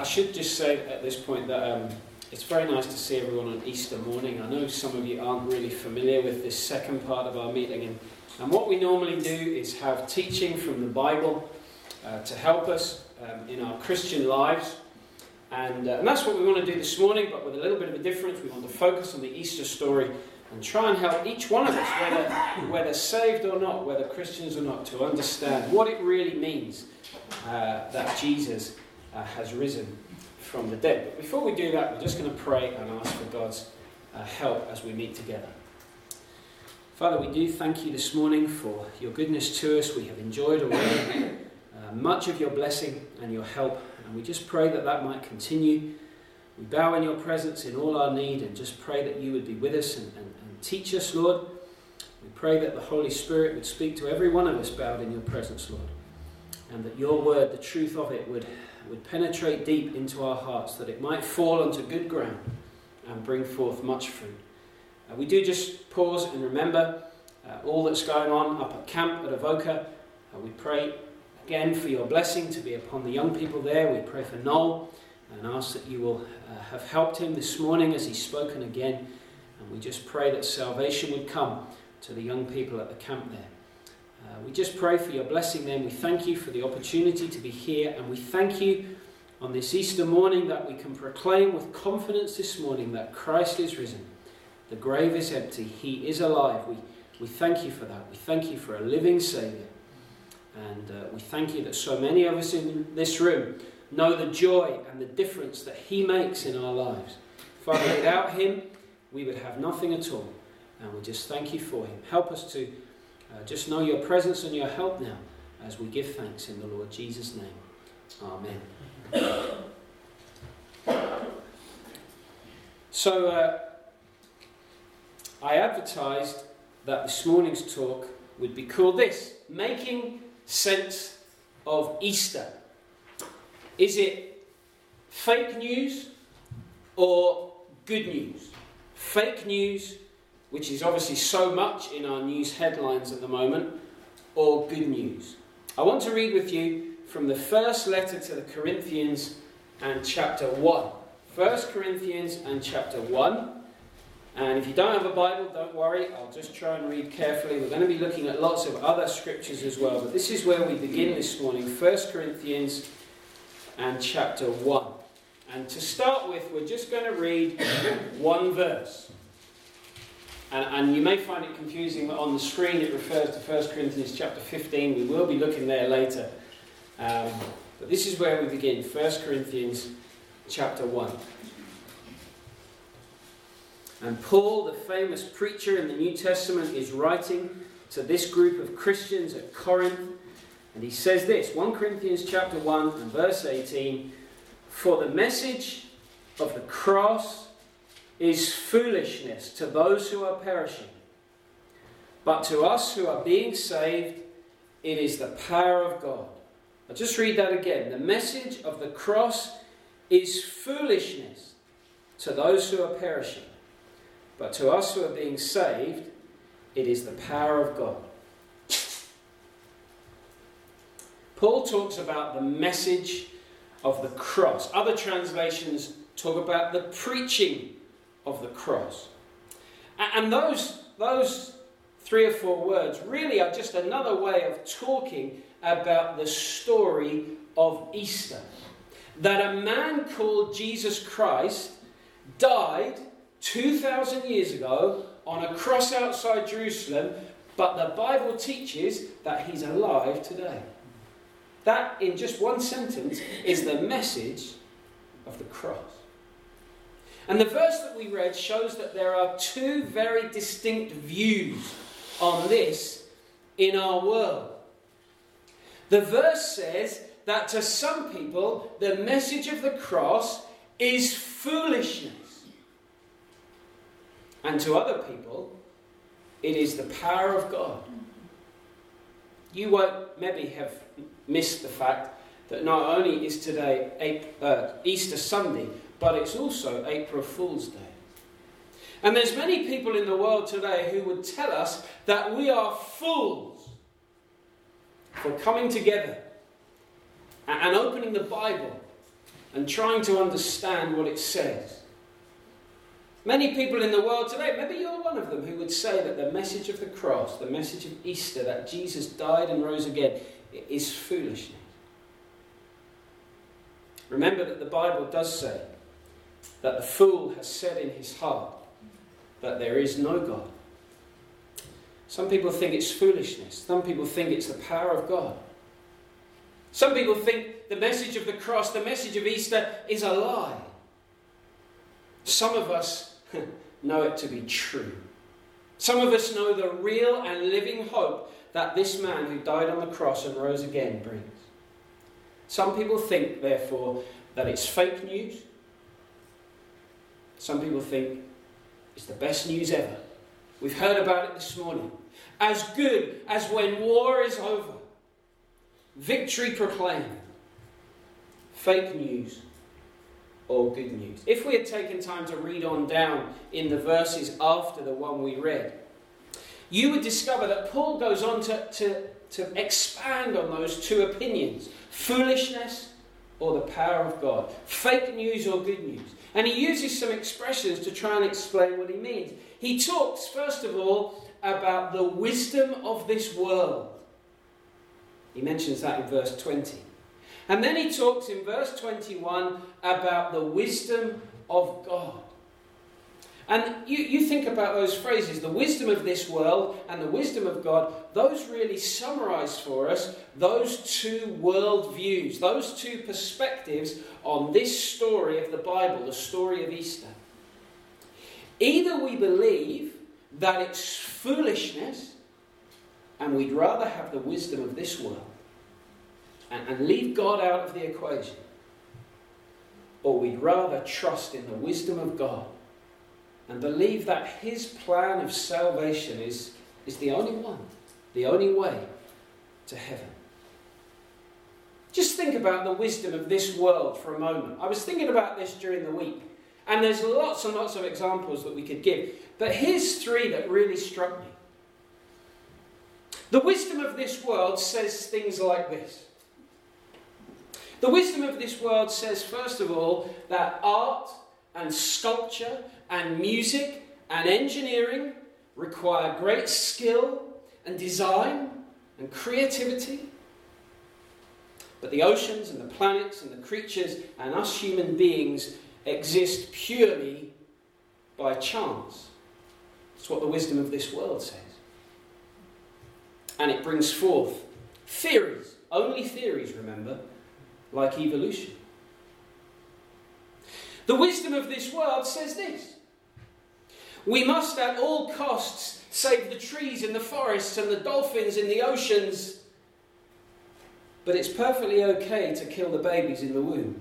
should just say at this point that it's very nice to see everyone on Easter morning. I know some of you aren't really familiar with this second part of our meeting, and what we normally do is have teaching from the Bible to help us in our Christian lives, and that's what we want to do this morning, but with a little bit of a difference. We want to focus on the Easter story and try and help each one of us, whether saved or not, whether Christians or not, to understand what it really means that Jesus has risen from the dead. But before we do that, we're just going to pray and ask for God's help as we meet together. Father, we do thank you this morning for your goodness to us. We have enjoyed already much of your blessing and your help, and we just pray that that might continue. We bow in your presence in all our need and just pray that you would be with us and teach us, Lord. We pray that the Holy Spirit would speak to every one of us bowed in your presence, Lord, and that your word, the truth of it, would penetrate deep into our hearts, that it might fall onto good ground and bring forth much fruit. We do just pause and remember all that's going on up at camp at Avoca. We pray again for your blessing to be upon the young people there. We pray for Noel and ask that you will have helped him this morning as he's spoken again. And we just pray that salvation would come to the young people at the camp there. We just pray for your blessing then. We thank you for the opportunity to be here, and we thank you on this Easter morning that we can proclaim with confidence this morning that Christ is risen. The grave is empty. He is alive. We thank you for that. We thank you for a living Saviour. And we thank you that so many of us in this room know the joy and the difference that he makes in our lives. Father, without him, we would have nothing at all. And we just thank you for him. Help us to just know your presence and your help now as we give thanks in the Lord Jesus' name. Amen. So I advertised that this morning's talk would be called this: Making Sense of Easter. Is it fake news or good news? Fake news, which is obviously so much in our news headlines at the moment, or good news? I want to read with you from the first letter to the Corinthians and chapter 1. 1 Corinthians and chapter 1. And if you don't have a Bible, don't worry, I'll just try and read carefully. We're going to be looking at lots of other scriptures as well, but this is where we begin this morning, 1 Corinthians and chapter 1. And to start with, we're just going to read one verse. And you may find it confusing that on the screen it refers to 1 Corinthians chapter 15. We will be looking there later. But this is where we begin, 1 Corinthians chapter 1. And Paul, the famous preacher in the New Testament, is writing to this group of Christians at Corinth. And he says this, 1 Corinthians chapter 1 and verse 18, "For the message of the cross is foolishness to those who are perishing. But to us who are being saved, it is the power of God." I'll just read that again. The message of the cross is foolishness to those who are perishing. But to us who are being saved, it is the power of God. Paul talks about the message of the cross. Other translations talk about the preaching of the cross. And those 3 or 4 words really are just another way of talking about the story of Easter. That a man called Jesus Christ died 2,000 years ago on a cross outside Jerusalem, but the Bible teaches that he's alive today. That, in just one sentence, is the message of the cross. And the verse that we read shows that there are 2 very distinct views on this in our world. The verse says that to some people, the message of the cross is foolishness. And to other people, it is the power of God. You won't maybe have missed the fact that not only is today Easter Sunday, but it's also April Fool's Day. And there's many people in the world today who would tell us that we are fools for coming together and opening the Bible and trying to understand what it says. Many people in the world today, maybe you're one of them, who would say that the message of the cross, the message of Easter, that Jesus died and rose again, is foolishness. Remember that the Bible does say that the fool has said in his heart that there is no God. Some people think it's foolishness. Some people think it's the power of God. Some people think the message of the cross, the message of Easter, is a lie. Some of us know it to be true. Some of us know the real and living hope that this man who died on the cross and rose again brings. Some people think, therefore, that it's fake news. Some people think it's the best news ever. We've heard about it this morning. As good as when war is over. Victory proclaimed. Fake news or good news. If we had taken time to read on down in the verses after the one we read, you would discover that Paul goes on to expand on those two opinions. Foolishness or the power of God. Fake news or good news. And he uses some expressions to try and explain what he means. He talks, first of all, about the wisdom of this world. He mentions that in verse 20. And then he talks in verse 21 about the wisdom of God. And you think about those phrases, the wisdom of this world and the wisdom of God, those really summarize for us those two world views, those two perspectives on this story of the Bible, the story of Easter. Either we believe that it's foolishness and we'd rather have the wisdom of this world and leave God out of the equation, or we'd rather trust in the wisdom of God and believe that his plan of salvation is the only one, the only way to heaven. Just think about the wisdom of this world for a moment. I was thinking about this during the week, and there's lots and lots of examples that we could give. But here's three that really struck me. The wisdom of this world says things like this. The wisdom of this world says, first of all, that art and sculpture and music and engineering require great skill and design and creativity. But the oceans and the planets and the creatures and us human beings exist purely by chance. That's what the wisdom of this world says. And it brings forth theories, only theories, remember, like evolution. The wisdom of this world says this: we must at all costs save the trees in the forests and the dolphins in the oceans, but it's perfectly okay to kill the babies in the wombs.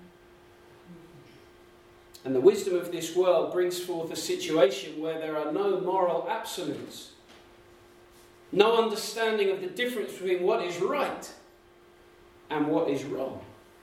And the wisdom of this world brings forth a situation where there are no moral absolutes, no understanding of the difference between what is right and what is wrong.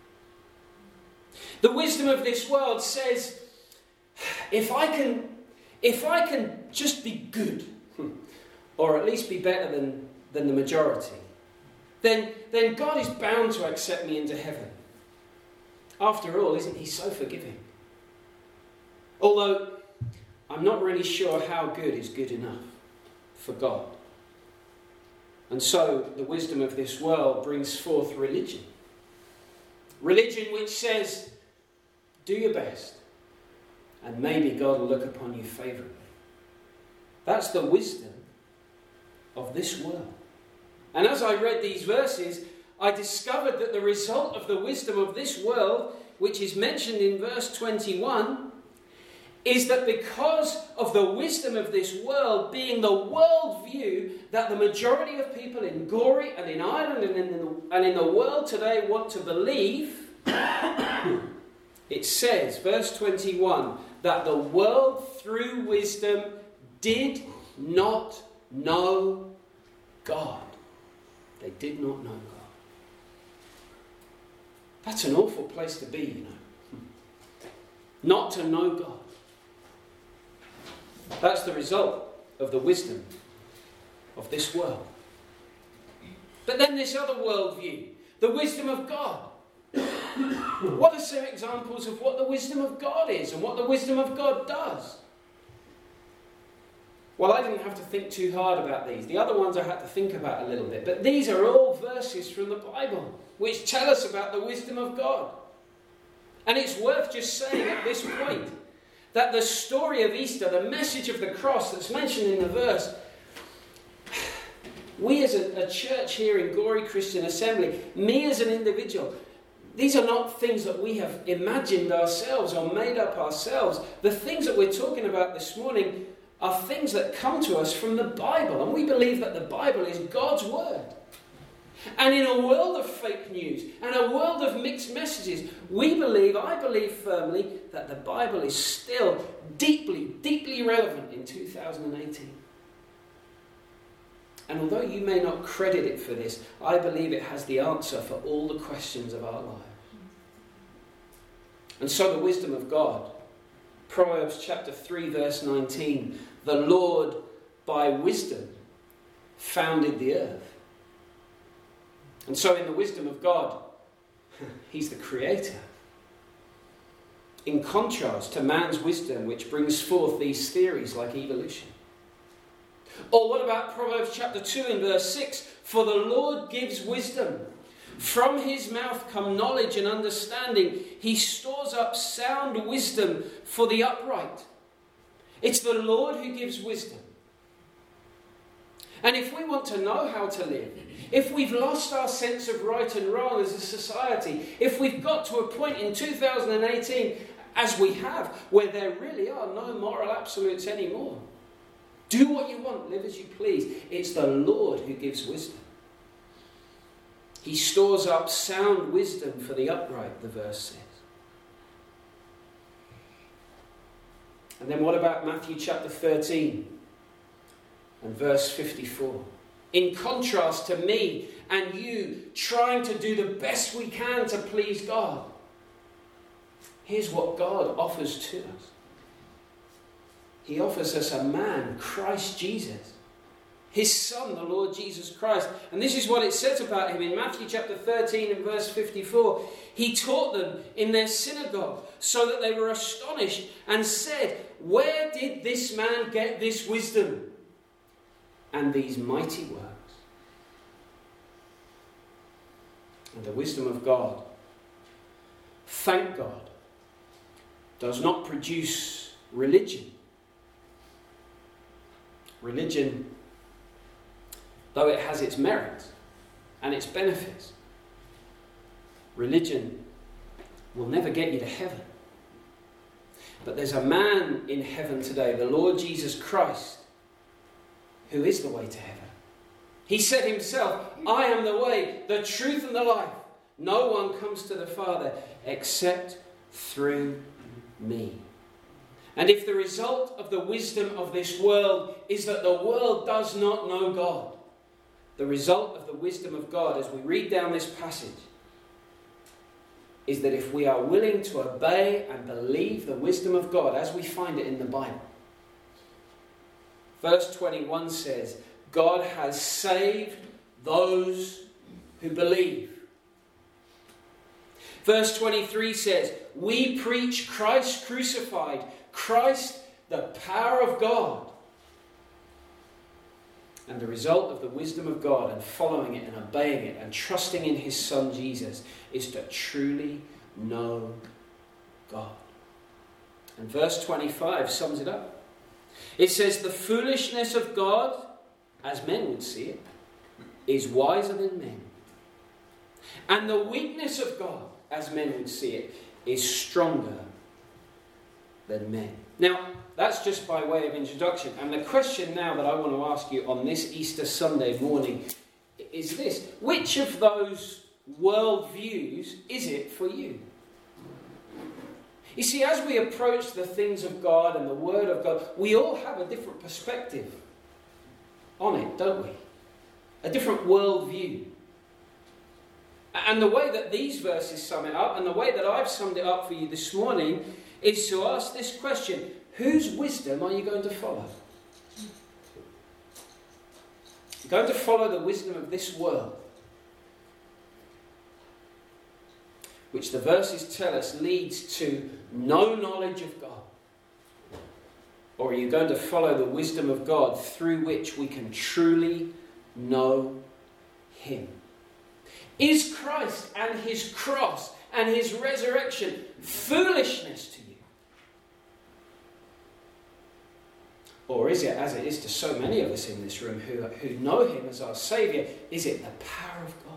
The wisdom of this world says, if I can just be good, or at least be better than the majority, then God is bound to accept me into heaven. After all, isn't he so forgiving? Although I'm not really sure how good is good enough for God. And so the wisdom of this world brings forth religion. Religion which says, do your best, and maybe God will look upon you favourably. That's the wisdom of this world. And as I read these verses, I discovered that the result of the wisdom of this world, which is mentioned in verse 21, is that because of the wisdom of this world being the world view that the majority of people in Gorey and in Ireland and in the world today want to believe, it says, verse 21, that the world through wisdom did not know God. They did not know God. That's an awful place to be, you know. Not to know God. That's the result of the wisdom of this world. But then this other worldview, the wisdom of God. What are some examples of what the wisdom of God is and what the wisdom of God does? Well, I didn't have to think too hard about these. The other ones I had to think about a little bit. But these are all verses from the Bible which tell us about the wisdom of God. And it's worth just saying at this point that the story of Easter, the message of the cross that's mentioned in the verse, we as a church here in Gory Christian Assembly, me as an individual, these are not things that we have imagined ourselves or made up ourselves. The things that we're talking about this morning are things that come to us from the Bible. And we believe that the Bible is God's word. And in a world of fake news and a world of mixed messages, I believe firmly that the Bible is still deeply, deeply relevant in 2018. And although you may not credit it for this, I believe it has the answer for all the questions of our lives. And so the wisdom of God. Proverbs chapter 3 verse 19. The Lord by wisdom founded the earth. And so in the wisdom of God, he's the creator. In contrast to man's wisdom, which brings forth these theories like evolution. Or what about Proverbs chapter 2 and verse 6? For the Lord gives wisdom. From his mouth come knowledge and understanding. He stores up sound wisdom for the upright. It's the Lord who gives wisdom. And if we want to know how to live, if we've lost our sense of right and wrong as a society, if we've got to a point in 2018, as we have, where there really are no moral absolutes anymore, do what you want, live as you please. It's the Lord who gives wisdom. He stores up sound wisdom for the upright, the verse says. And then what about Matthew chapter 13 and verse 54? In contrast to me and you trying to do the best we can to please God, here's what God offers to us. He offers us a man, Christ Jesus. His Son, the Lord Jesus Christ. And this is what it says about him in Matthew chapter 13 and verse 54. He taught them in their synagogue so that they were astonished and said, where did this man get this wisdom and these mighty works? And the wisdom of God, thank God, does not produce religion. Religion, though it has its merits and its benefits, religion will never get you to heaven. But there's a man in heaven today, the Lord Jesus Christ, who is the way to heaven. He said himself, I am the way, the truth and the life. No one comes to the Father except through me. And if the result of the wisdom of this world is that the world does not know God, the result of the wisdom of God, as we read down this passage, is that if we are willing to obey and believe the wisdom of God as we find it in the Bible. Verse 21 says, God has saved those who believe. Verse 23 says, we preach Christ crucified, Christ the power of God. And the result of the wisdom of God and following it and obeying it and trusting in his Son Jesus is to truly know God. And verse 25 sums it up. It says, the foolishness of God, as men would see it, is wiser than men. And the weakness of God, as men would see it, is stronger than men. Now, that's just by way of introduction. And the question now that I want to ask you on this Easter Sunday morning is this. Which of those worldviews is it for you? You see, as we approach the things of God and the Word of God, we all have a different perspective on it, don't we? A different worldview. And the way that these verses sum it up, and the way that I've summed it up for you this morning, is to ask this question: whose wisdom are you going to follow? You're going to follow the wisdom of this world, which the verses tell us leads to no knowledge of God? Or are you going to follow the wisdom of God through which we can truly know him? Is Christ and his cross and his resurrection foolishness to you? Or is it, as it is to so many of us in this room who know him as our Saviour, is it the power of God?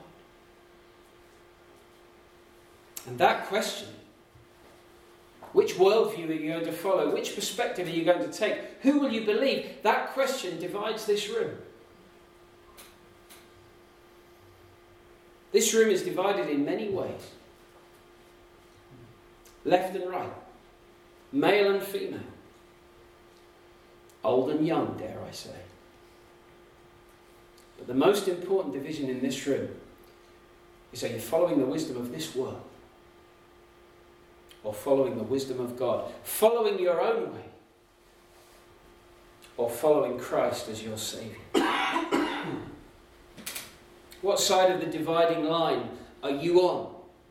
And that question, which worldview are you going to follow? Which perspective are you going to take? Who will you believe? That question divides this room. This room is divided in many ways. Left and right. Male and female. Old and young, dare I say. But the most important division in this room is, are you following the wisdom of this world? Or following the wisdom of God? Following your own way? Or following Christ as your Saviour? What side of the dividing line are you on?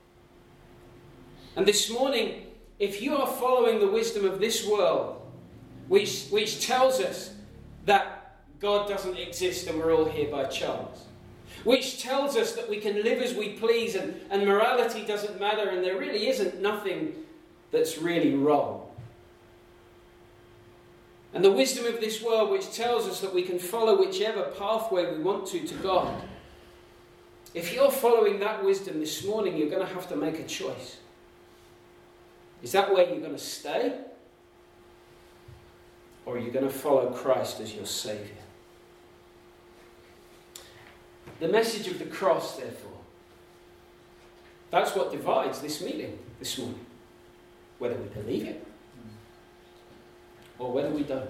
And this morning, if you are following the wisdom of this world, which tells us that God doesn't exist and we're all here by chance, which tells us that we can live as we please and morality doesn't matter and there really isn't nothing that's really wrong, and the wisdom of this world which tells us that we can follow whichever pathway we want to God, if you're following that wisdom this morning, you're going to have to make a choice. Is that where you're going to stay? Or are you going to follow Christ as your Saviour? The message of the cross, therefore, that's what divides this meeting this morning. Whether we believe it or whether we don't.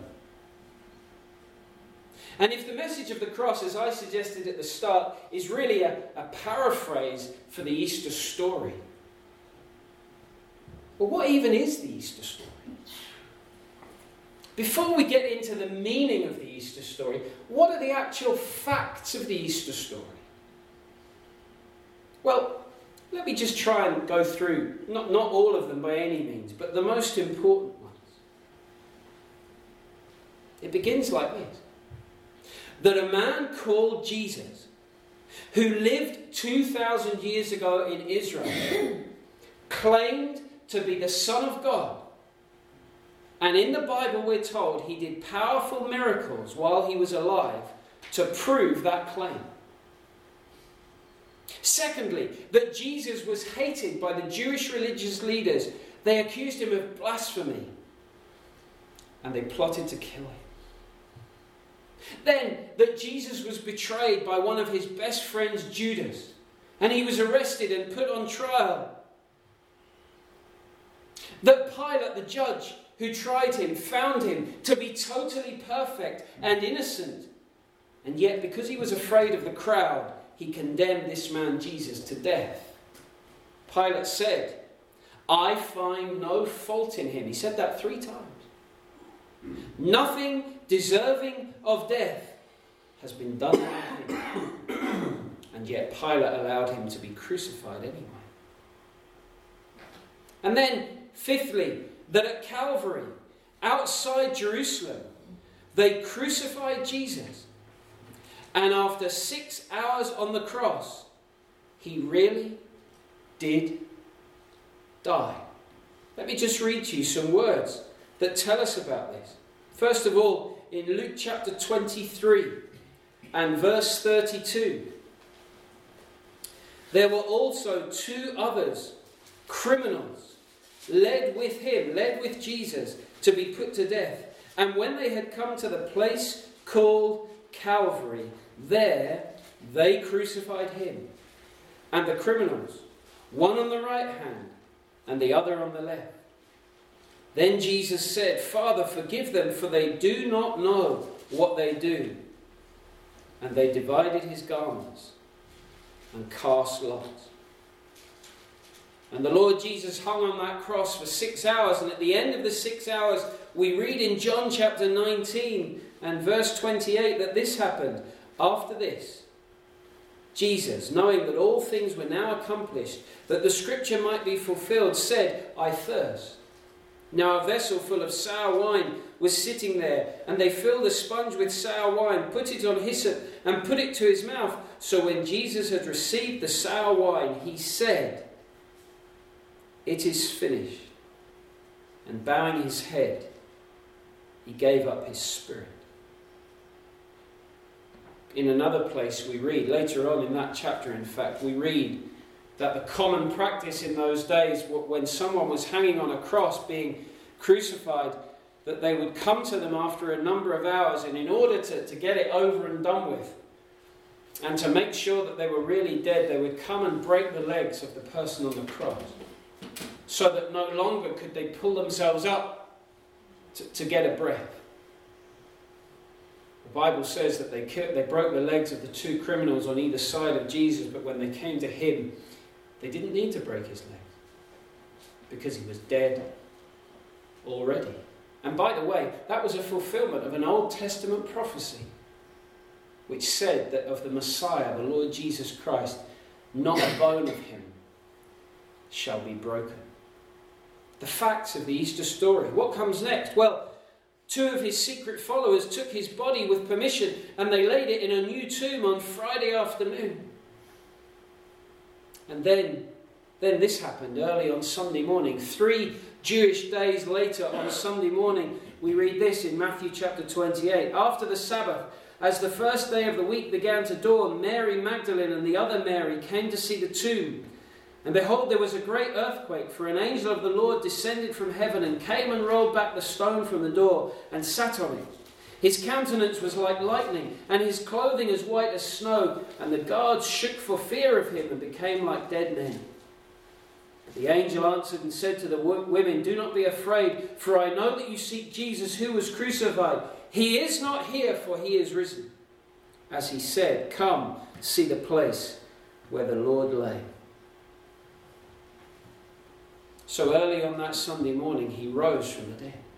And if the message of the cross, as I suggested at the start, is really a paraphrase for the Easter story, well, what even is the Easter story? Before we get into the meaning of the Easter story, what are the actual facts of the Easter story? Well, let me just try and go through, not all of them by any means, but the most important ones. It begins like this. That a man called Jesus, who lived 2,000 years ago in Israel, claimed to be the Son of God. And in the Bible we're told he did powerful miracles while he was alive to prove that claim. Secondly, that Jesus was hated by the Jewish religious leaders. They accused him of blasphemy and they plotted to kill him. Then, that Jesus was betrayed by one of his best friends, Judas, and he was arrested and put on trial. That Pilate, the judge who tried him, found him to be totally perfect and innocent. And yet, because he was afraid of the crowd, he condemned this man Jesus to death. Pilate said, "I find no fault in him." He said that 3 times. "Nothing deserving of death has been done to him." And yet Pilate allowed him to be crucified anyway. And then, fifthly, that at Calvary, outside Jerusalem, they crucified Jesus. And after 6 hours on the cross, he really did die. Let me just read to you some words that tell us about this. First of all, in Luke chapter 23 and verse 32, there were also 2 others, criminals, led with Jesus, to be put to death. And when they had come to the place called Calvary, there they crucified him and the criminals, one on the right hand and the other on the left. Then Jesus said, "Father, forgive them, for they do not know what they do." And they divided his garments and cast lots. And the Lord Jesus hung on that cross for 6 hours. And at the end of the 6 hours, we read in John chapter 19 and verse 28 that this happened. After this, Jesus, knowing that all things were now accomplished, that the scripture might be fulfilled, said, I thirst. Now a vessel full of sour wine was sitting there, and they filled a sponge with sour wine, put it on hyssop, and put it to his mouth. So when Jesus had received the sour wine, he said, It is finished. And bowing his head, he gave up his spirit. In another place we read, later on in that chapter in fact, we read that the common practice in those days, when someone was hanging on a cross being crucified, that they would come to them after a number of hours, and in order to get it over and done with, and to make sure that they were really dead, they would come and break the legs of the person on the cross, so that no longer could they pull themselves up to get a breath. The Bible says that they broke the legs of the two criminals on either side of Jesus, but when they came to him, they didn't need to break his legs because he was dead already. And by the way, that was a fulfillment of an Old Testament prophecy which said that of the Messiah, the Lord Jesus Christ, not a bone of him shall be broken. The facts of the Easter story. What comes next? Well, 2 of his secret followers took his body with permission and they laid it in a new tomb on Friday afternoon. And then this happened early on Sunday morning. 3 Jewish days later on Sunday morning, we read this in Matthew chapter 28. After the Sabbath, as the first day of the week began to dawn, Mary Magdalene and the other Mary came to see the tomb. And behold, there was a great earthquake, for an angel of the Lord descended from heaven and came and rolled back the stone from the door and sat on it. His countenance was like lightning, and his clothing as white as snow, and the guards shook for fear of him and became like dead men. The angel answered and said to the women, Do not be afraid, for I know that you seek Jesus who was crucified. He is not here, for he is risen. As he said, Come, see the place where the Lord lay. So early on that Sunday morning, he rose from the dead.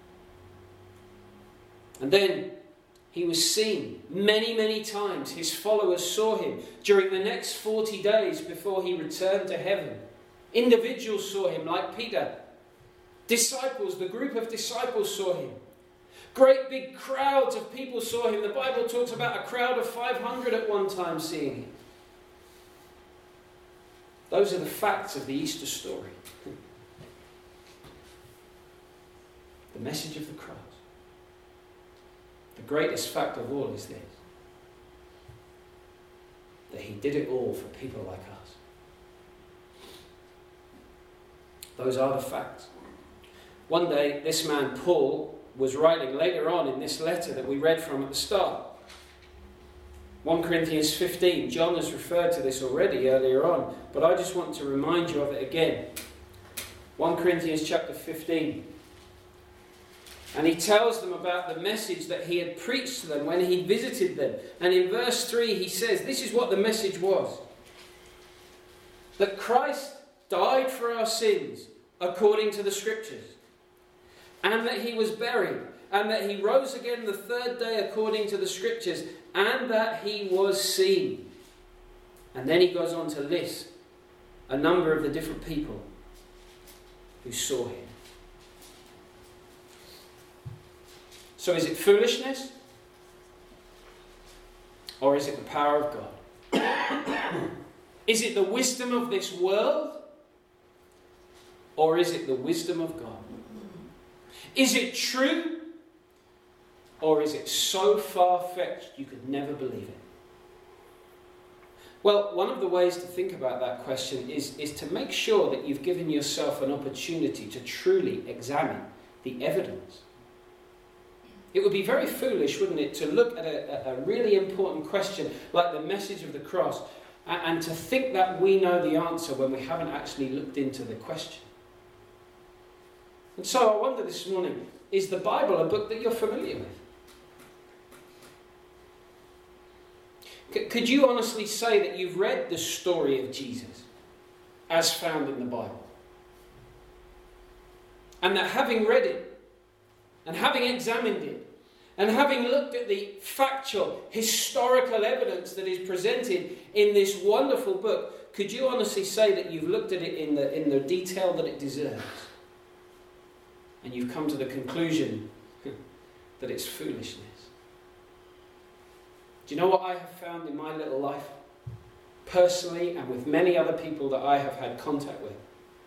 And then he was seen many, many times. His followers saw him during the next 40 days before he returned to heaven. Individuals saw him, like Peter. Disciples, the group of disciples saw him. Great big crowds of people saw him. The Bible talks about a crowd of 500 at one time seeing him. Those are the facts of the Easter story. The message of the cross. The greatest fact of all is this: that he did it all for people like us. Those are the facts. One day, this man Paul was writing later on in this letter that we read from at the start. 1 Corinthians 15. John has referred to this already earlier on, but I just want to remind you of it again. 1 Corinthians chapter 15. And he tells them about the message that he had preached to them when he visited them. And in verse 3 he says, this is what the message was: that Christ died for our sins according to the Scriptures, and that he was buried, and that he rose again the third day according to the Scriptures, and that he was seen. And then he goes on to list a number of the different people who saw him. So is it foolishness? Or is it the power of God? Is it the wisdom of this world? Or is it the wisdom of God? Is it true? Or is it so far-fetched you could never believe it? Well, one of the ways to think about that question is to make sure that you've given yourself an opportunity to truly examine the evidence. It would be very foolish, wouldn't it, to look at a really important question like the message of the cross and to think that we know the answer when we haven't actually looked into the question. And so I wonder this morning, is the Bible a book that you're familiar with? Could you honestly say that you've read the story of Jesus as found in the Bible? And that having read it, and having examined it, And having looked at the factual, historical evidence that is presented in this wonderful book, could you honestly say that you've looked at it in the detail that it deserves? And you've come to the conclusion that it's foolishness. Do you know what I have found in my little life, personally and with many other people that I have had contact with?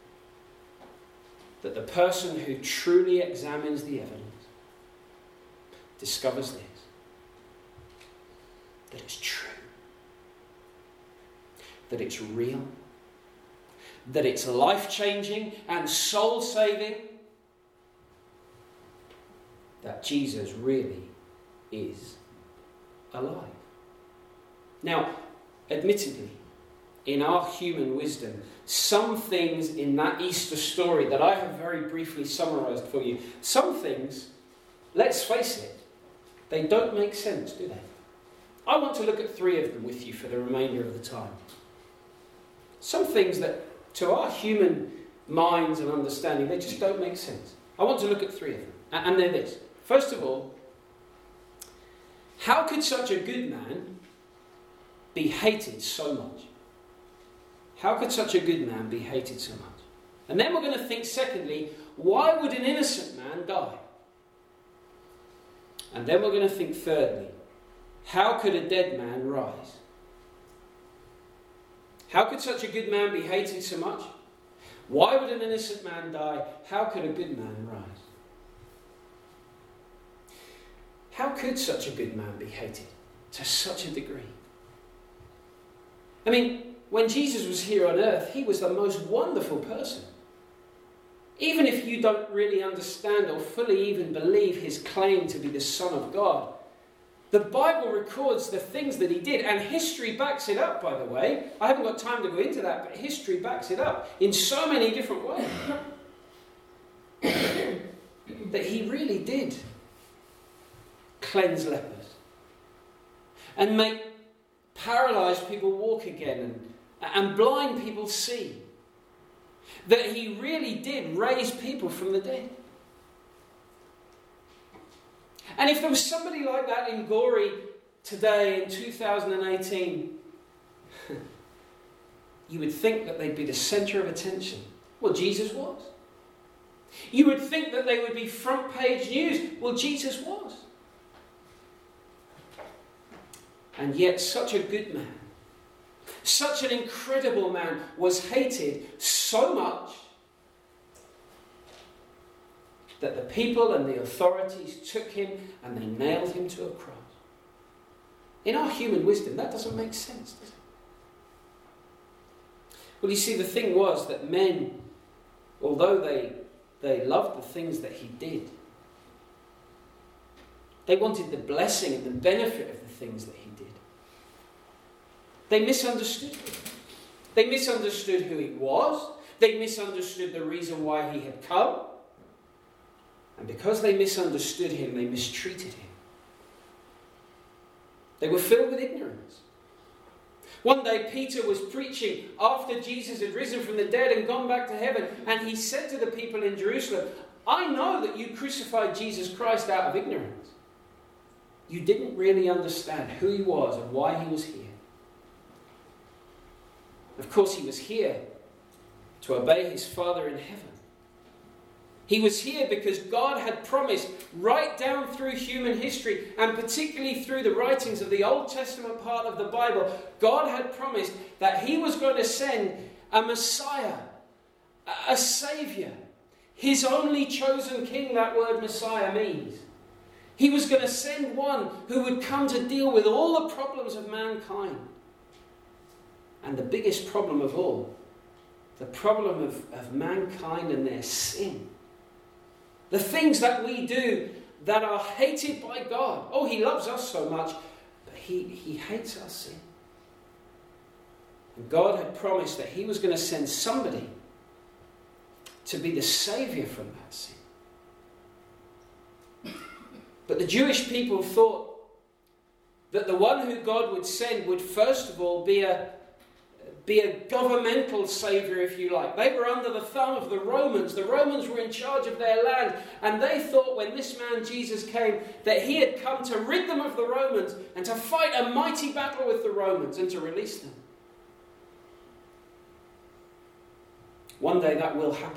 That the person who truly examines the evidence discovers this, that it's true, that it's real, that it's life-changing and soul-saving, that Jesus really is alive. Now, admittedly, in our human wisdom, some things in that Easter story that I have very briefly summarised for you, some things, let's face it, they don't make sense, do they? I want to look at 3 of them with you for the remainder of the time. Some things that, to our human minds and understanding, they just don't make sense. I want to look at 3 of them, and they're this. First of all, how could such a good man be hated so much? How could such a good man be hated so much? And then we're going to think, secondly, why would an innocent man die? And then we're going to think, thirdly, how could a dead man rise? How could such a good man be hated so much? Why would an innocent man die? How could a good man rise? How could such a good man be hated to such a degree? I mean, when Jesus was here on earth, he was the most wonderful person. Even if you don't really understand or fully even believe his claim to be the Son of God, the Bible records the things that he did, and history backs it up, by the way. I haven't got time to go into that, but history backs it up in so many different ways. That he really did cleanse lepers and make paralyzed people walk again and blind people see. That he really did raise people from the dead. And if there was somebody like that in Gorey today in 2018, you would think that they'd be the centre of attention. Well, Jesus was. You would think that they would be front page news. Well, Jesus was. And yet such a good man, such an incredible man, was hated so much that the people and the authorities took him and they nailed him to a cross. In our human wisdom, that doesn't make sense, does it? Well, you see, the thing was that men, although they loved the things that he did, they wanted the blessing and the benefit of the things that he did. They misunderstood him. They misunderstood who he was. They misunderstood the reason why he had come. And because they misunderstood him, they mistreated him. They were filled with ignorance. One day Peter was preaching after Jesus had risen from the dead and gone back to heaven, and he said to the people in Jerusalem, I know that you crucified Jesus Christ out of ignorance. You didn't really understand who he was and why he was here. Of course, he was here to obey his Father in heaven. He was here because God had promised right down through human history, and particularly through the writings of the Old Testament part of the Bible, God had promised that he was going to send a Messiah, a Saviour, his only chosen king, that word Messiah means. He was going to send one who would come to deal with all the problems of mankind. And the biggest problem of all, the problem of mankind and their sin. The things that we do that are hated by God. Oh, he loves us so much, but he hates our sin. And God had promised that he was going to send somebody to be the saviour from that sin. But the Jewish people thought that the one who God would send would first of all be be a governmental saviour, if you like. They were under the thumb of the Romans. The Romans were in charge of their land, and they thought when this man Jesus came that he had come to rid them of the Romans and to fight a mighty battle with the Romans and to release them. One day that will happen.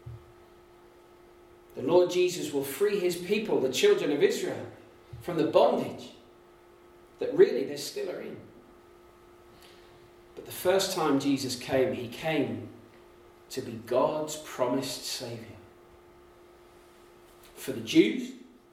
The Lord Jesus will free his people, the children of Israel, from the bondage that really they still are in. But the first time Jesus came, he came to be God's promised Saviour. For the Jews,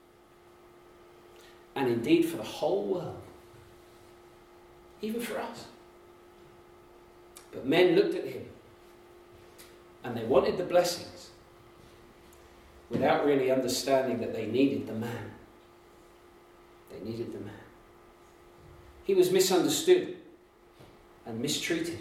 and indeed for the whole world. Even for us. But men looked at him, and they wanted the blessings, without really understanding that they needed the man. They needed the man. He was misunderstood and mistreated.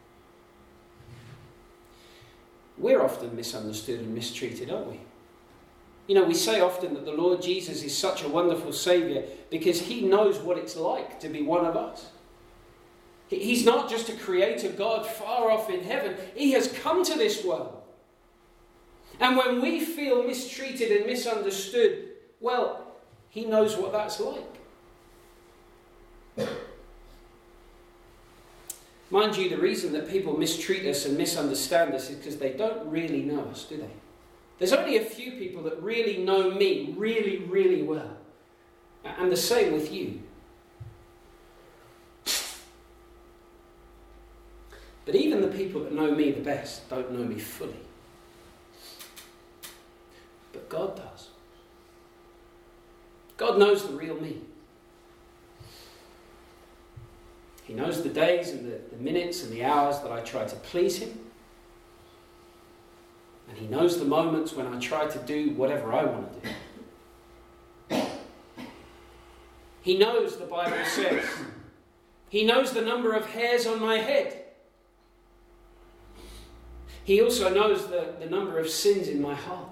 We're often misunderstood and mistreated, aren't we? You know, we say often that the Lord Jesus is such a wonderful Saviour because he knows what it's like to be one of us. He's not just a creator God far off in heaven. He has come to this world. And when we feel mistreated and misunderstood, well, he knows what that's like. Mind you, the reason that people mistreat us and misunderstand us is because they don't really know us, do they? There's only a few people that really know me really, really well. And the same with you. But even the people that know me the best don't know me fully. But God does. God knows the real me. He knows the days and the minutes and the hours that I try to please him. And he knows the moments when I try to do whatever I want to do. He knows, the Bible says, he knows the number of hairs on my head. He also knows the number of sins in my heart.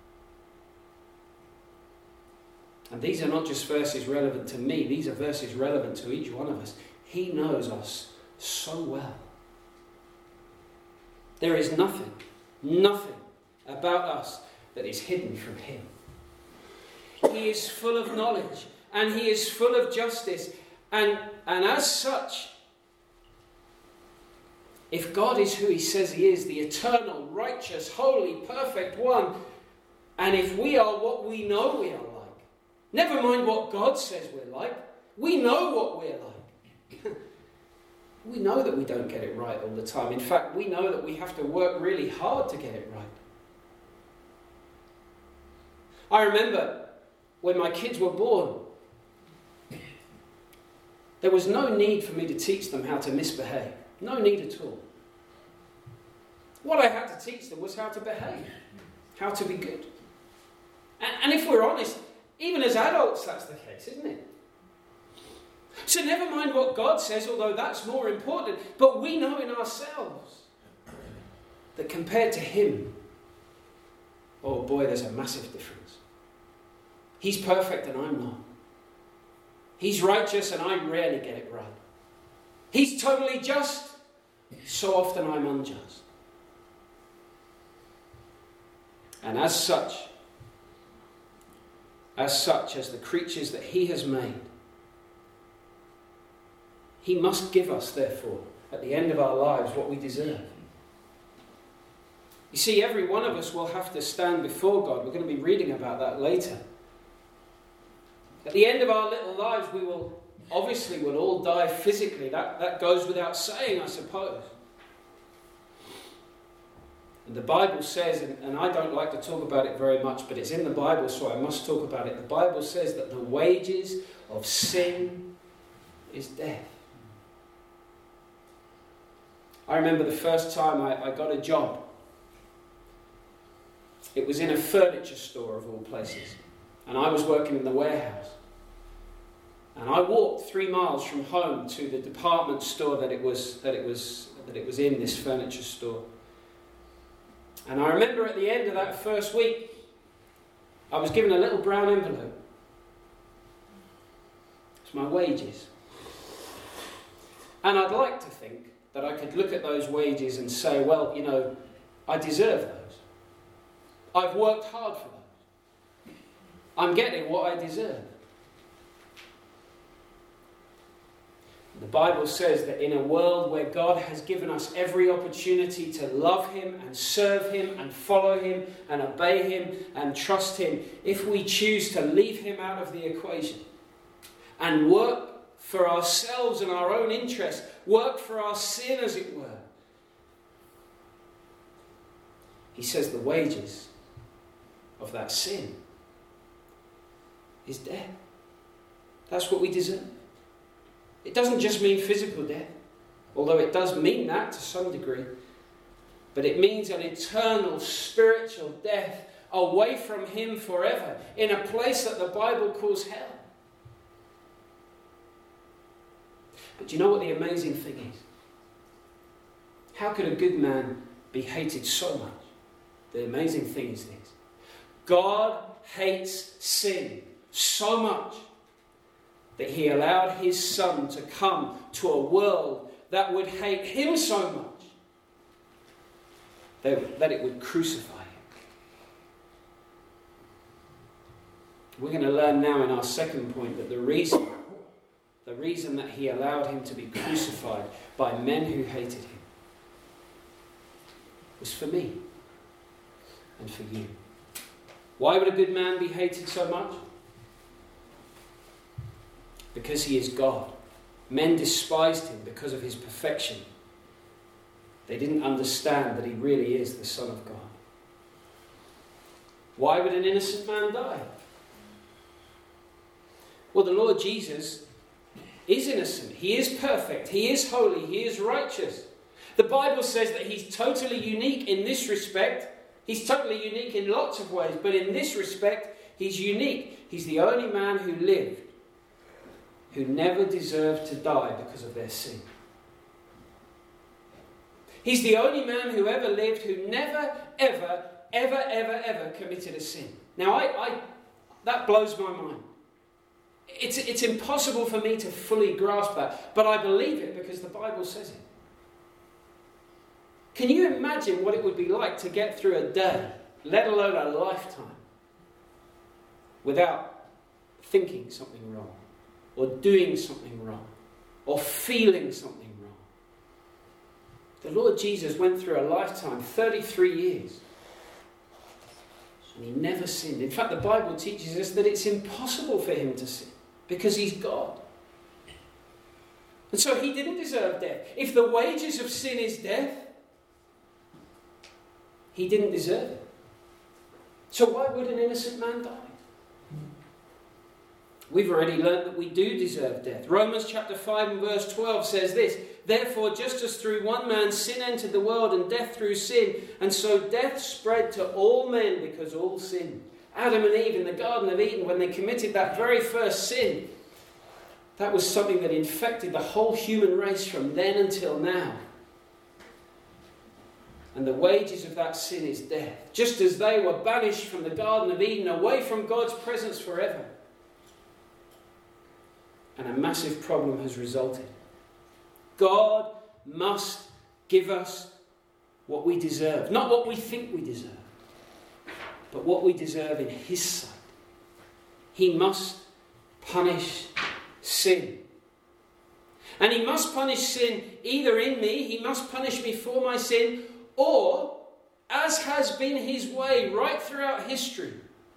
And these are not just verses relevant to me, these are verses relevant to each one of us. He knows us so well. There is nothing about us that is hidden from him. He is full of knowledge and he is full of justice. And as such, if God is who he says he is, the eternal, righteous, holy, perfect one, and if we are what we know we are like, never mind what God says we're like, we know what we're like. We know that we don't get it right all the time. In fact, we know that we have to work really hard to get it right. I remember when my kids were born, there was no need for me to teach them how to misbehave. No need at all. What I had to teach them was how to behave, how to be good. And if we're honest, even as adults, that's the case, isn't it? So never mind what God says, although that's more important, but we know in ourselves that compared to him, oh boy, there's a massive difference. He's perfect and I'm not. He's righteous and I rarely get it right. He's totally just, so often I'm unjust. And as such as the creatures that he has made, he must give us, therefore, at the end of our lives, what we deserve. You see, every one of us will have to stand before God. We're going to be reading about that later. At the end of our little lives, we will we'll all die physically. That goes without saying, I suppose. And the Bible says, and I don't like to talk about it very much, but it's in the Bible, so I must talk about it. The Bible says that the wages of sin is death. I remember the first time I got a job. It was in a furniture store of all places. And I was working in the warehouse. And I walked 3 miles from home to the department store that it was in, this furniture store. And I remember at the end of that first week, I was given a little brown envelope. It's my wages. And I'd like to think that I could look at those wages and say, well, I deserve those. I've worked hard for those. I'm getting what I deserve. The Bible says that in a world where God has given us every opportunity to love him and serve him and follow him and obey him and trust him, if we choose to leave him out of the equation and work for ourselves and our own interests, work for our sin as it were, he says the wages of that sin is death. That's what we deserve. It doesn't just mean physical death, although it does mean that to some degree, but it means an eternal spiritual death away from him forever in a place that the Bible calls hell. But do you know what the amazing thing is? How could a good man be hated so much? The amazing thing is this: God hates sin so much that he allowed his son to come to a world that would hate him so much that it would crucify him. We're going to learn now in our second point that the reason that he allowed him to be crucified by men who hated him was for me and for you. Why would a good man be hated so much? Because he is God. Men despised him because of his perfection. They didn't understand that he really is the Son of God. Why would an innocent man die? Well, the Lord Jesus is innocent. He is perfect. He is holy. He is righteous. The Bible says that he's totally unique in this respect. He's totally unique in lots of ways, but in this respect, he's unique. He's the only man who lived who never deserved to die because of their sin. He's the only man who ever lived who never, ever committed a sin. Now, that blows my mind. It's impossible for me to fully grasp that, but I believe it because the Bible says it. Can you imagine what it would be like to get through a day, let alone a lifetime, without thinking something wrong, or doing something wrong, or feeling something wrong? The Lord Jesus went through a lifetime, 33 years, and he never sinned. In fact, the Bible teaches us that it's impossible for him to sin, because he's God. And so he didn't deserve death. If the wages of sin is death, he didn't deserve it. So why would an innocent man die? We've already learned that we do deserve death. Romans chapter 5 and verse 12 says this: "Therefore, just as through one man sin entered the world, and death through sin, and so death spread to all men because all sinned." Adam and Eve in the Garden of Eden, when they committed that very first sin, that was something that infected the whole human race from then until now. And the wages of that sin is death. Just as they were banished from the Garden of Eden, away from God's presence forever. And a massive problem has resulted. God must give us what we deserve. Not what we think we deserve, but what we deserve in his sight. He must punish sin. And he must punish sin either in me, he must punish me for my sin, or, as has been his way right throughout history,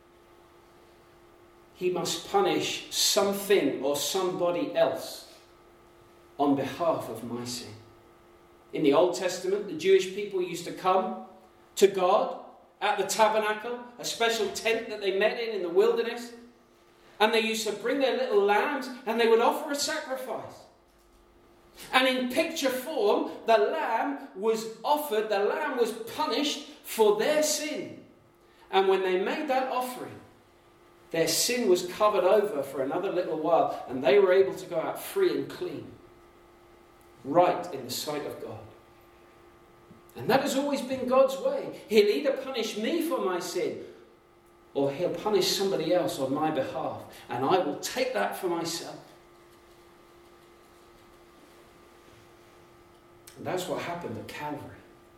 he must punish something or somebody else on behalf of my sin. In the Old Testament, the Jewish people used to come to God at the tabernacle, a special tent that they met in the wilderness, and they used to bring their little lambs and they would offer a sacrifice. And in picture form, the lamb was offered, the lamb was punished for their sin. And when they made that offering, their sin was covered over for another little while, and they were able to go out free and clean, right in the sight of God. And that has always been God's way. He'll either punish me for my sin, or he'll punish somebody else on my behalf, and I will take that for myself. And that's what happened at Calvary.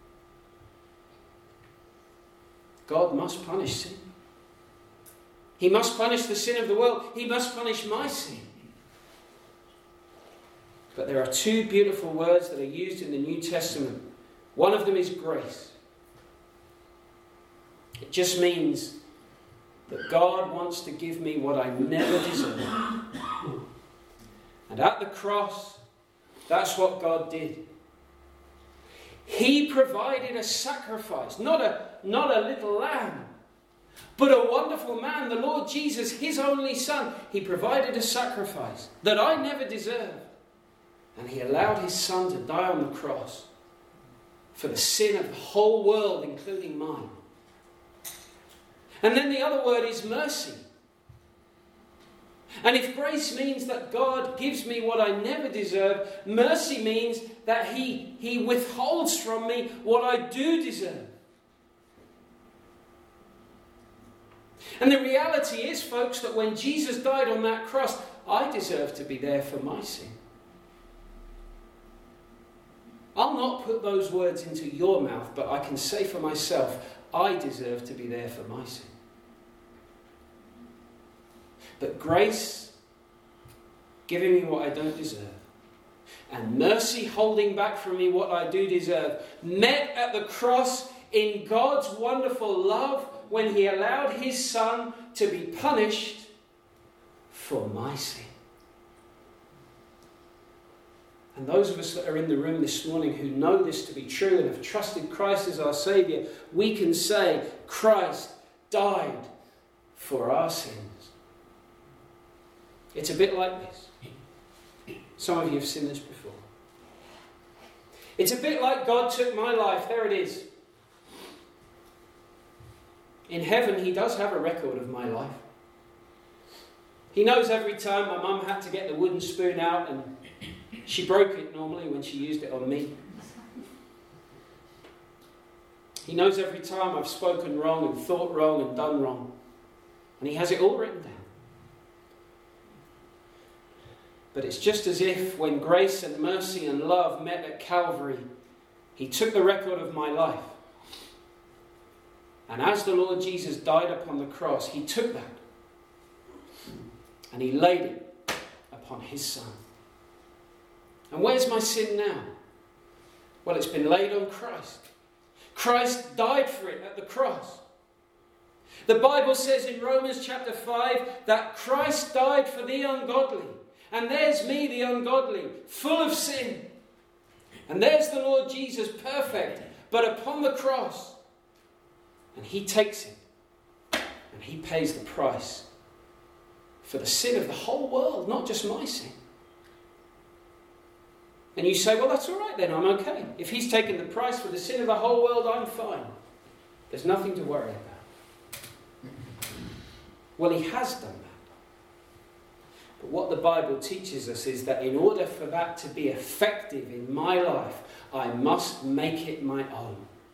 God must punish sin. He must punish the sin of the world. He must punish my sin. But there are two beautiful words that are used in the New Testament. One of them is grace. It just means that God wants to give me what I never deserve. And at the cross, that's what God did. He provided a sacrifice, not a little lamb, but a wonderful man, the Lord Jesus, his only Son. He provided a sacrifice that I never deserved. And he allowed his Son to die on the cross for the sin of the whole world, including mine. And then the other word is mercy. And if grace means that God gives me what I never deserve, mercy means that He withholds from me what I do deserve. And the reality is, folks, that when Jesus died on that cross, I deserve to be there for my sin. I'll not put those words into your mouth, but I can say for myself, I deserve to be there for my sin. But grace, giving me what I don't deserve, and mercy holding back from me what I do deserve, met at the cross in God's wonderful love when He allowed His Son to be punished for my sin. And those of us that are in the room this morning who know this to be true and have trusted Christ as our Saviour, we can say, Christ died for our sins. It's a bit like this. Some of you have seen this before. It's a bit like God took my life. There it is. In heaven, He does have a record of my life. He knows every time my mum had to get the wooden spoon out, and she broke it normally when she used it on me. He knows every time I've spoken wrong and thought wrong and done wrong. And He has it all written down. But it's just as if when grace and mercy and love met at Calvary, He took the record of my life. And as the Lord Jesus died upon the cross, He took that and He laid it upon His Son. And where's my sin now? Well, it's been laid on Christ. Christ died for it at the cross. The Bible says in Romans chapter 5 that Christ died for the ungodly. And there's me, the ungodly, full of sin. And there's the Lord Jesus, perfect, but upon the cross. And He takes it. And He pays the price for the sin of the whole world, not just my sin. And you say, well, that's all right then, I'm okay. If He's taken the price for the sin of the whole world, I'm fine. There's nothing to worry about. Well, He has done that. But what the Bible teaches us is that in order for that to be effective in my life, I must make it my own.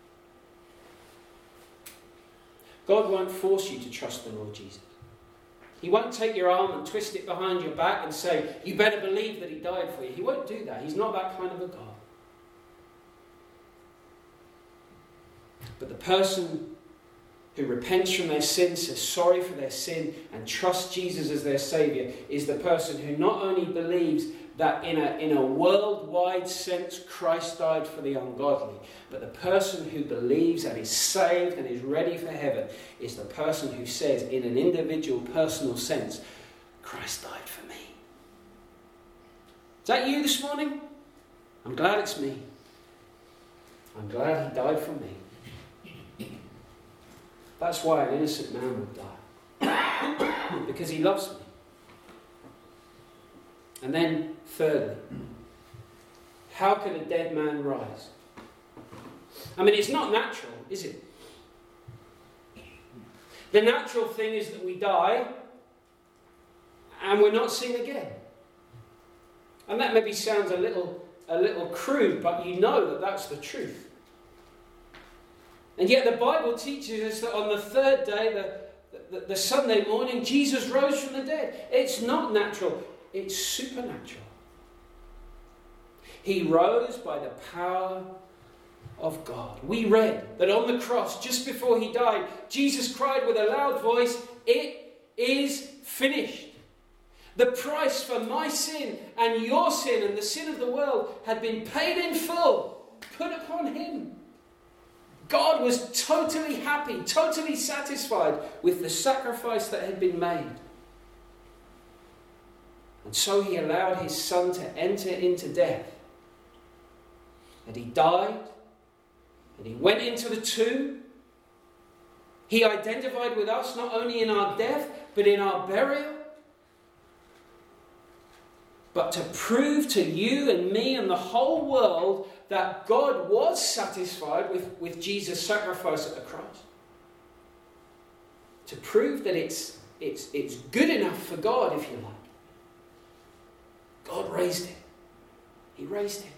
God won't force you to trust the Lord Jesus. He won't take your arm and twist it behind your back and say, you better believe that He died for you. He won't do that. He's not that kind of a God. But the person who repents from their sin, says sorry for their sin, and trusts Jesus as their Saviour, is the person who not only believes that in a worldwide sense Christ died for the ungodly, but the person who believes and is saved and is ready for heaven is the person who says in an individual personal sense, Christ died for me. Is that you this morning? I'm glad it's me. I'm glad He died for me. That's why an innocent man would die. Because He loves me. And then, thirdly, how can a dead man rise? I mean, it's not natural, is it? The natural thing is that we die and we're not seen again. And that maybe sounds a little crude, but you know that that's the truth. And yet the Bible teaches us that on the third day, the Sunday morning, Jesus rose from the dead. It's not natural, it's supernatural. He rose by the power of God. We read that on the cross, just before he died, Jesus cried with a loud voice, "It is finished." The price for my sin and your sin and the sin of the world had been paid in full, put upon him. God was totally happy, totally satisfied with the sacrifice that had been made. And so he allowed his Son to enter into death. And he died, and he went into the tomb. He identified with us not only in our death, but in our burial. But to prove to you and me and the whole world that God was satisfied with Jesus' sacrifice at the cross. To prove that it's good enough for God, if you like. God raised him. He raised him.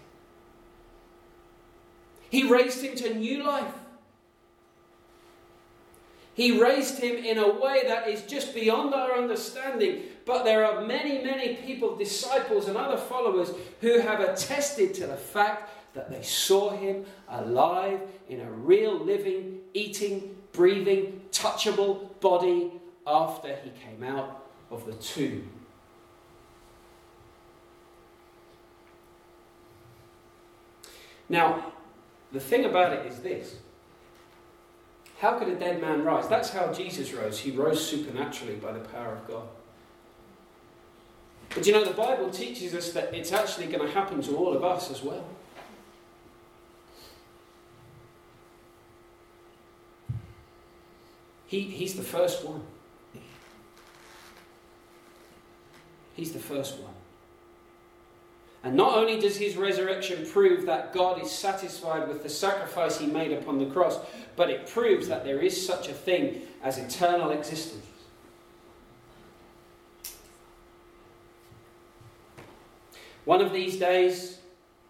He raised him to new life. He raised him in a way that is just beyond our understanding. But there are many, many people, disciples and other followers, who have attested to the fact that they saw him alive in a real, living, eating, breathing, touchable body after he came out of the tomb. Now, the thing about it is this. How could a dead man rise? That's how Jesus rose. He rose supernaturally by the power of God. But you know, the Bible teaches us that it's actually going to happen to all of us as well. He's the first one. He's the first one. And not only does his resurrection prove that God is satisfied with the sacrifice he made upon the cross, but it proves that there is such a thing as eternal existence. One of these days,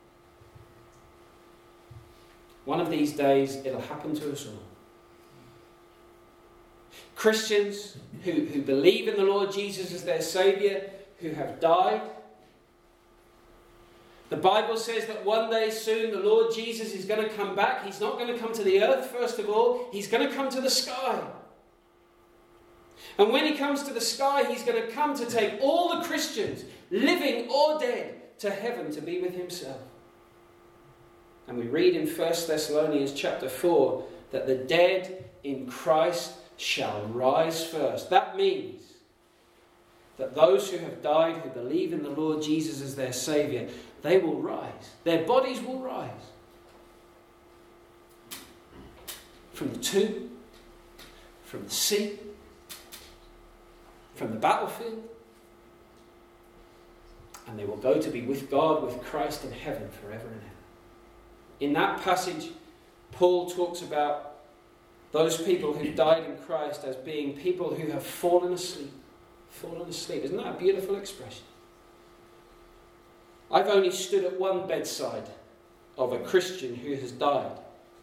it'll happen to us all. Christians who believe in the Lord Jesus as their Saviour, who have died. The Bible says that one day soon the Lord Jesus is going to come back. He's not going to come to the earth first of all. He's going to come to the sky. And when he comes to the sky, he's going to come to take all the Christians, living or dead, to heaven to be with himself. And we read in 1 Thessalonians chapter 4 that the dead in Christ shall rise first. That means that those who have died, who believe in the Lord Jesus as their Saviour, they will rise. Their bodies will rise. From the tomb, from the sea, from the battlefield. And they will go to be with God, with Christ in heaven forever and ever. In that passage, Paul talks about those people who died in Christ as being people who have fallen asleep. Fallen asleep. Isn't that a beautiful expression? I've only stood at one bedside of a Christian who has died.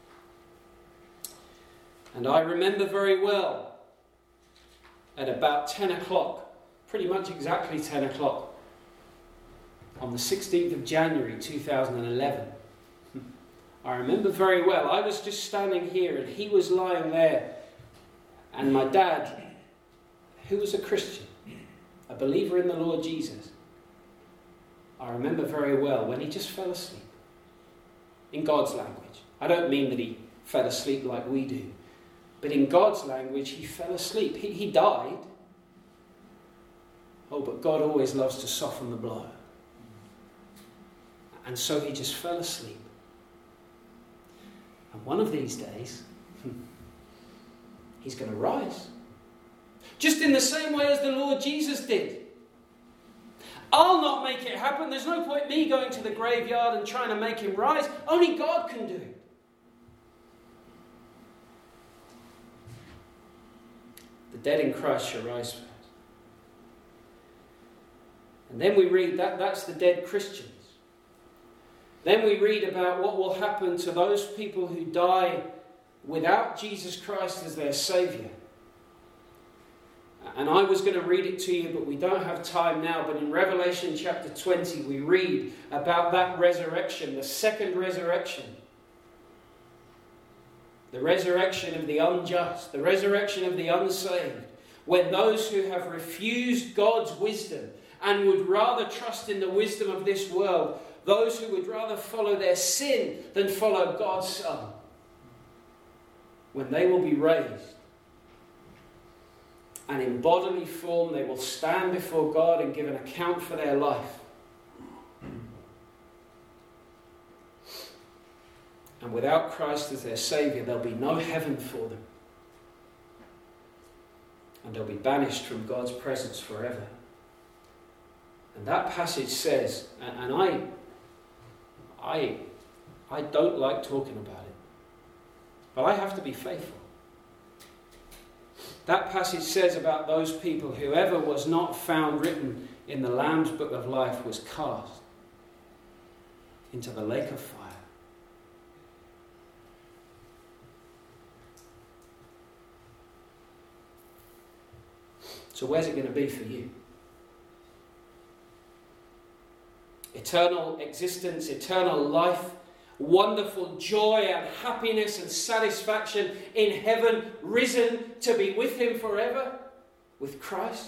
And I remember very well, at about 10 o'clock, pretty much exactly 10 o'clock, on the 16th of January 2011, I remember very well, I was just standing here and he was lying there. And my dad, who was a Christian, a believer in the Lord Jesus, I remember very well when he just fell asleep. In God's language. I don't mean that he fell asleep like we do. But in God's language, he fell asleep. He died. Oh, but God always loves to soften the blow. And so he just fell asleep. And one of these days, he's going to rise. Just in the same way as the Lord Jesus did. I'll not make it happen. There's no point me going to the graveyard and trying to make him rise. Only God can do it. The dead in Christ shall rise first. And then we read that's the dead Christians. Then we read about what will happen to those people who die without Jesus Christ as their Saviour. And I was going to read it to you, but we don't have time now. But in Revelation chapter 20, we read about that resurrection, the second resurrection. The resurrection of the unjust, the resurrection of the unsaved, when those who have refused God's wisdom and would rather trust in the wisdom of this world, those who would rather follow their sin than follow God's Son, when they will be raised, and in bodily form they will stand before God and give an account for their life. And without Christ as their Saviour, there'll be no heaven for them. And they'll be banished from God's presence forever. And that passage says, and I don't like talking about it, but I have to be faithful. That passage says about those people, whoever was not found written in the Lamb's book of life was cast into the lake of fire. So where's it going to be for you? Eternal existence, eternal life, wonderful joy and happiness and satisfaction in heaven, risen to be with him forever, with Christ?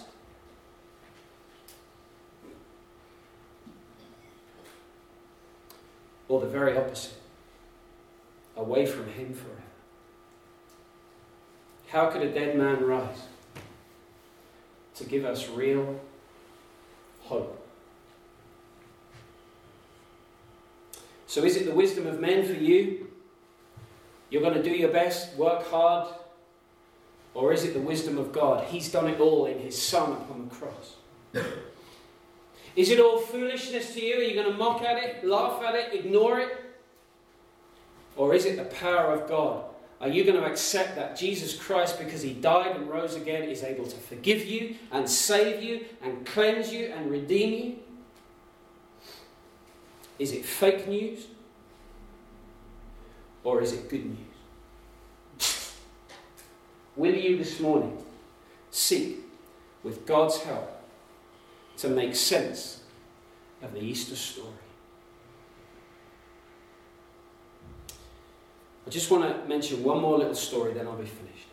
Or the very opposite, away from him forever? How could a dead man rise to give us real hope? So is it the wisdom of men for you? You're going to do your best, work hard? Or is it the wisdom of God? He's done it all in his Son upon the cross. Is it all foolishness to you? Are you going to mock at it, laugh at it, ignore it? Or is it the power of God? Are you going to accept that Jesus Christ, because he died and rose again, is able to forgive you and save you and cleanse you and redeem you? Is it fake news? Or is it good news? Will you this morning seek, with God's help, to make sense of the Easter story? I just want to mention one more little story, then I'll be finished.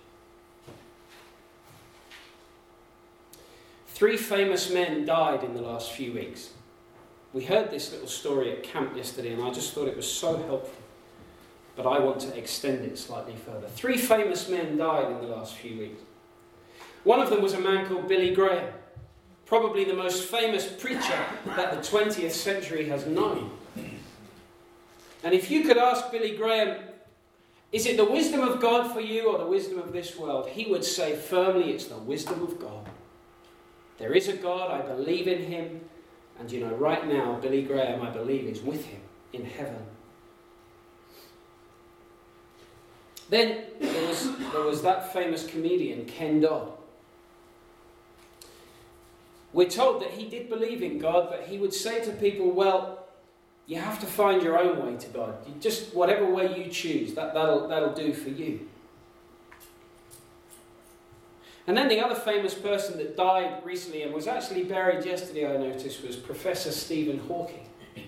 3 famous men died in the last few weeks. We heard this little story at camp yesterday, and I just thought it was so helpful. But I want to extend it slightly further. 3 famous men died in the last few weeks. One of them was a man called Billy Graham, probably the most famous preacher that the 20th century has known. And if you could ask Billy Graham, is it the wisdom of God for you or the wisdom of this world? He would say firmly, it's the wisdom of God. There is a God, I believe in him. And you know, right now, Billy Graham, I believe, is with him in heaven. Then there was that famous comedian, Ken Dodd. We're told that he did believe in God, but he would say to people, well, you have to find your own way to God. You just, whatever way you choose, that'll do for you. And then the other famous person that died recently and was actually buried yesterday, I noticed, was Professor Stephen Hawking.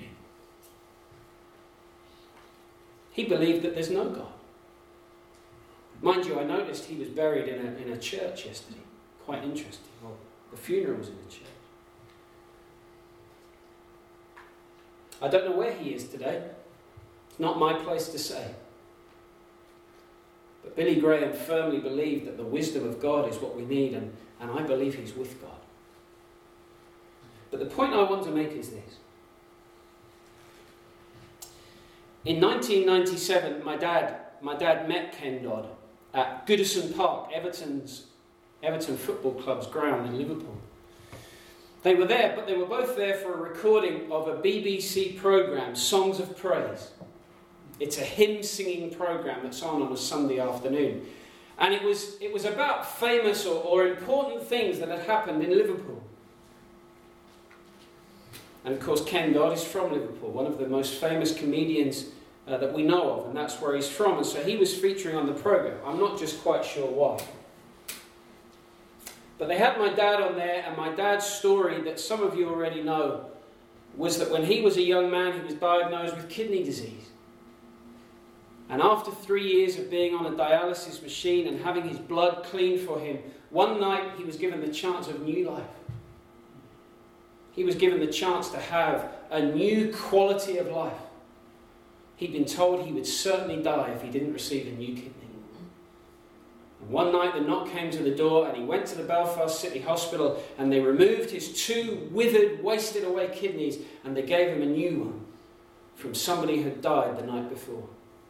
He believed that there's no God. Mind you, I noticed he was buried in a church yesterday. Quite interesting. Well, the funeral was in a church. I don't know where he is today. It's not my place to say. But Billy Graham firmly believed that the wisdom of God is what we need, and I believe he's with God. But the point I want to make is this. In 1997, my dad met Ken Dodd at Goodison Park, Everton Football Club's ground in Liverpool. They were there, but they were both there for a recording of a BBC programme, Songs of Praise. It's a hymn-singing programme that's on a Sunday afternoon. And it was about famous or important things that had happened in Liverpool. And of course, Ken Dodd is from Liverpool, one of the most famous comedians that we know of, and that's where he's from. And so he was featuring on the programme. I'm not just quite sure why. But they had my dad on there, and my dad's story that some of you already know was that when he was a young man, he was diagnosed with kidney disease. And after 3 years of being on a dialysis machine and having his blood cleaned for him, one night he was given the chance of new life. He was given the chance to have a new quality of life. He'd been told he would certainly die if he didn't receive a new kidney. And one night the knock came to the door, and he went to the Belfast City Hospital, and they removed his 2 withered, wasted away kidneys, and they gave him a new one from somebody who had died the night before.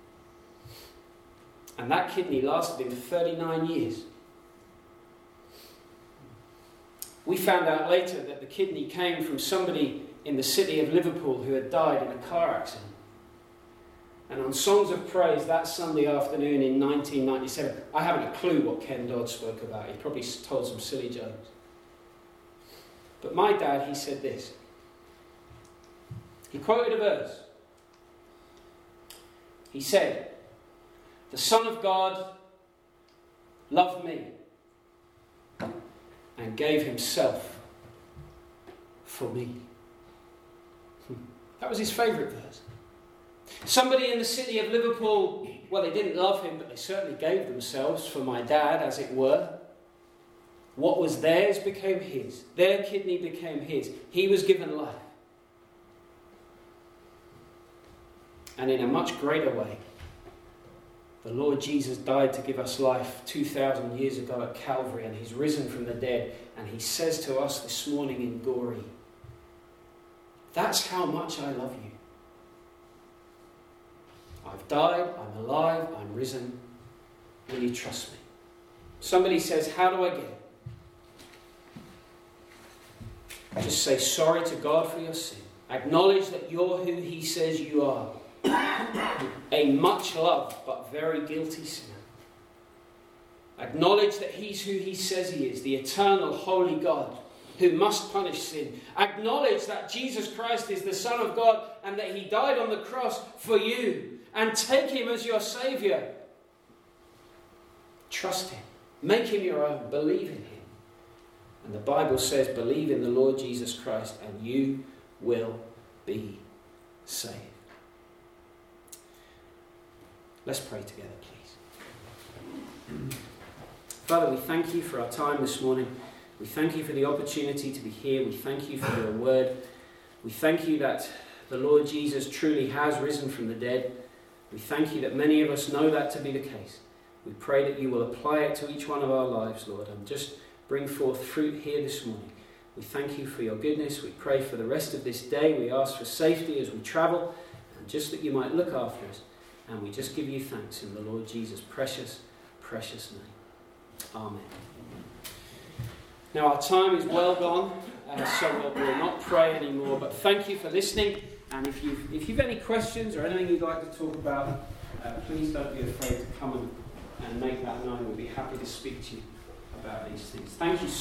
And that kidney lasted him 39 years. We found out later that the kidney came from somebody in the city of Liverpool who had died in a car accident. And on Songs of Praise that Sunday afternoon in 1997, I haven't a clue what Ken Dodd spoke about. He probably told some silly jokes. But my dad, he said this. He quoted a verse. He said, "The Son of God loved me and gave himself for me." That was his favourite verse. Somebody in the city of Liverpool, well, they didn't love him, but they certainly gave themselves for my dad, as it were. What was theirs became his. Their kidney became his. He was given life. And in a much greater way, the Lord Jesus died to give us life 2,000 years ago at Calvary, and he's risen from the dead, and he says to us this morning in Gorey, "That's how much I love you. I've died, I'm alive, I'm risen. Will you trust me?" Somebody says, "How do I get it?" Just say sorry to God for your sin. Acknowledge that you're who he says you are. A much loved but very guilty sinner. Acknowledge that he's who he says he is, the eternal holy God who must punish sin. Acknowledge that Jesus Christ is the Son of God and that he died on the cross for you. And take him as your Saviour. Trust him. Make him your own. Believe in him. And the Bible says, believe in the Lord Jesus Christ and you will be saved. Let's pray together, please. Father, we thank you for our time this morning. We thank you for the opportunity to be here. We thank you for your word. We thank you that the Lord Jesus truly has risen from the dead. We thank you that many of us know that to be the case. We pray that you will apply it to each one of our lives, Lord, and just bring forth fruit here this morning. We thank you for your goodness. We pray for the rest of this day. We ask for safety as we travel, and just that you might look after us. And we just give you thanks in the Lord Jesus' precious, precious name. Amen. Now our time is well gone, so we'll not pray anymore, but thank you for listening. And if you've any questions or anything you'd like to talk about, please don't be afraid to come and make that known. We'll be happy to speak to you about these things. Thank you so much.